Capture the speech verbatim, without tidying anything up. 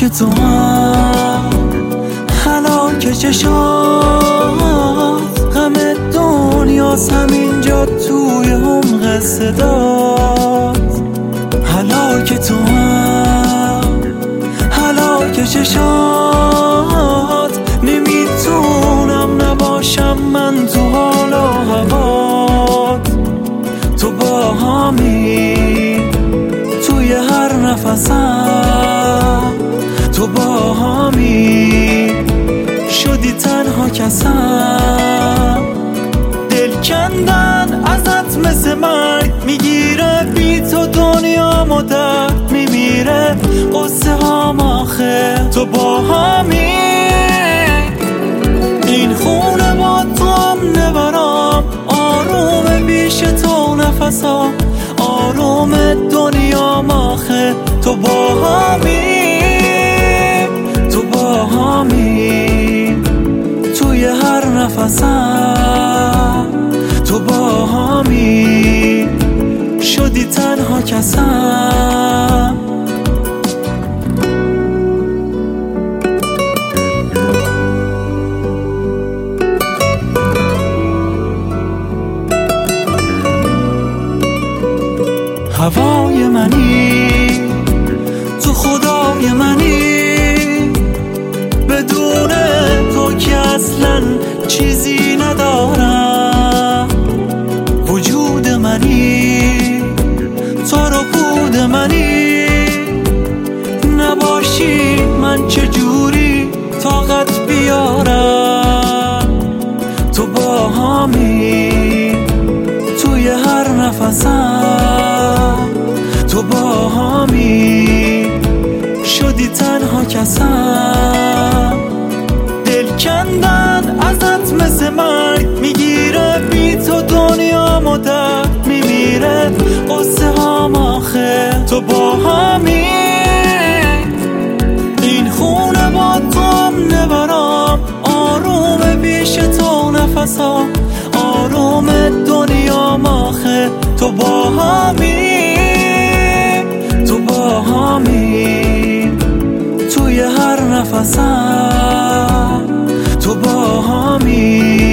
هلاک تو هم، هلاک چشات، غم دنیاست همینجا توی عمق صدات. هلاک تو هم، هلاک چشات، نمیتونم نباشم من تو حال و هوات. تو با همی توی هر نفسم، تو با همی شدی تنها کسم. دل کندن ازت مثل مرگ میگیره، بی تو دنیا درد میمیره. قصه ها آخه تو با همی، این خونه با تو هم نبرم. آروم بیش تو نفسم، آروم دنیا آخه تو با همی، تو با همی توی هر نفسم. تو با همی شدی تنها کسم. هوای منی، تو خدای منی، بدون تو که اصلا چیزی ندارم. وجود منی، تو رو بود منی، نباشی من چجوری طاقت بیارم. تو با همی توی هر نفسم، تو با همی شدی تنها کسم. دل کندن ازت مثل مرگ میگیره، بی تو دنیا درد میمیره. قصه ها آخه تو با همی، این خونه با تو هم نبرم. آروم بیش تو نفسم، آروم دنیا آخه تو با همی، تو با همی توی هر نفسم. تو با همی